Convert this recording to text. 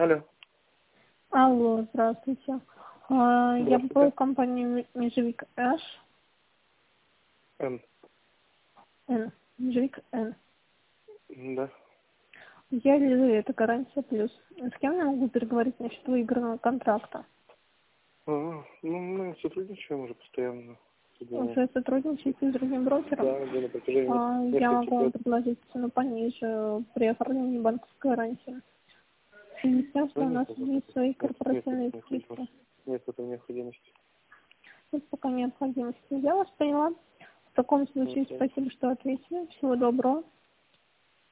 Алло. Алло, здравствуйте. Я Здравствуйте. по компании Межевик Эш. Н. Межевик Н. Да. Я Елизавета, гарантия плюс. С кем я могу переговорить насчет выигранного контракта? Ну, мы сотрудничаем уже постоянно. Вы сотрудничаете с другим брокером? Да, уже на протяжении Я могу нескольких вам лет. предложить цену пониже при оформлении банковской гарантии. В связи с тем, что Да у нет, нас есть свои корпоративные скидки. нет в этом необходимости. Тут пока необходимости. Я вас поняла. В таком случае Окей. спасибо, что ответили. Всего доброго.